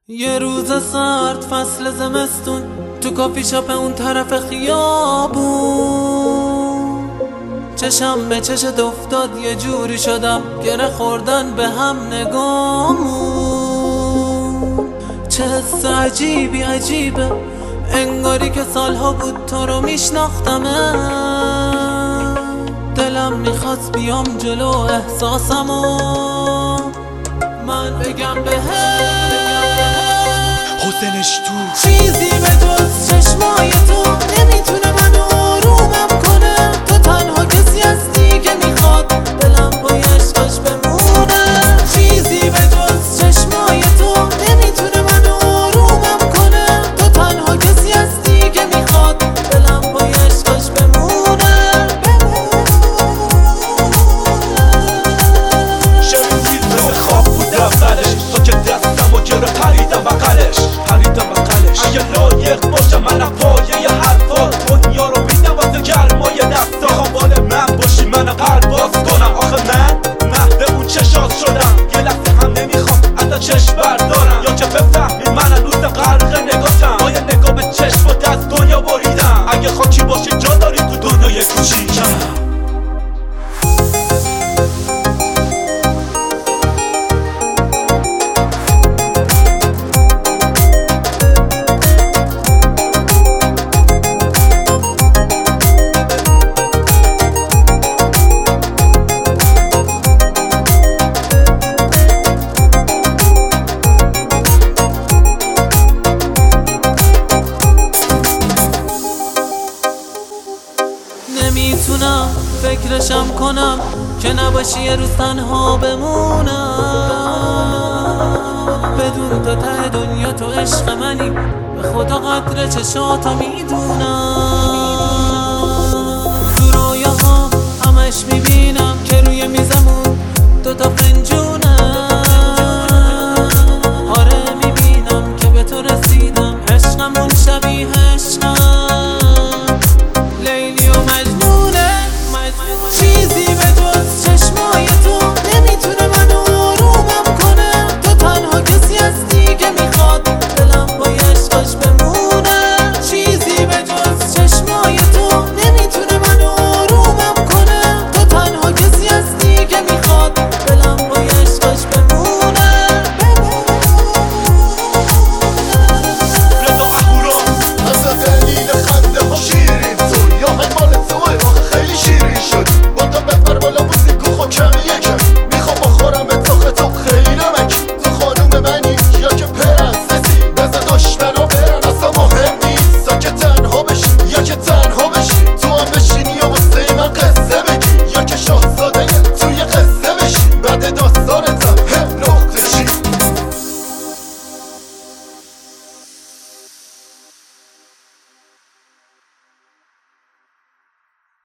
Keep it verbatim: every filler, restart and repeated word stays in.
یه روز سرد فصل زمستون تو کافی شاپ اون طرف خیابون چشم به چشت افتاد، یه جوری شدم گره خوردن به هم نگامون. چه حس عجیبی عجیبه، انگاری که سالها بود تو رو میشناختمه. دلم میخواست بیام جلو احساسمو من بگم بهت حسنش تو چیزی به جز چشمای تو نمیتونه منو آرومم کنه. تو تنها کسی هستی که میخواد دلم پای عشقش بمونه. چیزی به جز چشمای تو نمیتونه منو آرومم کنه. تو تنها کسی هستی که میخواد دلم پای عشقش بمونه. شنیدی مثل خواب بود اولش، تو که دستم و گره پریدم بقلش پریدم بقلش. اگه لایق باشه منم پایه حرفات، دنیا رو میدم واسه گرمای دستا. خوام بال من باشی منو پرواز کنم، آخه من محو اون چشات شدم. یه لحظه هم نمیخوام ازا چشم بردارم، یا که بفهمی من هنوز غرق نگاتم. با یه نگاه به چشمات از دنیا بریدم. اگه خاکی باشه جا داری تو دنیای کوچیکم. نمیتونم فکرشم کنم که نباشی یه روز تنها بمونم. بدون تو ته دنیا تو عشق منی، به خدا قدر چشاتا میدونم. تو رویاها همش میبینم که روی میزمون دوتا فنجونه. آره میبینم که به تو رسیدم، عشقمون شبیه عشقم. لیلی و مجنونه. چیزی به جز چشمای تو نمیتونه منو آرومم کنه. تو تنها کسی هستی که میخواد دلم پای عشقش بمونه. چیزی به جز چشمای تو نمیتونه منو آرومم کنه. تو تنها کسی هستی که میخواد دلم پای عشقش بمونه. رضا اهورا از دلیل خنده ها شیرین تو یا مال توه، آخه خیلی شیرین شد. با تو بپر بالا موزیک و خوکم یکم، میخوام بخورم به تاخه تو خیلی نمک. تو خانوم منی یا که پرنسسی، بزن دشمنا برن اصلا مهم نیست. تا که تنها بشی یا که تنها بشی، تو هم بشینی یا واسه من قصه بگی، یا که شاهزاده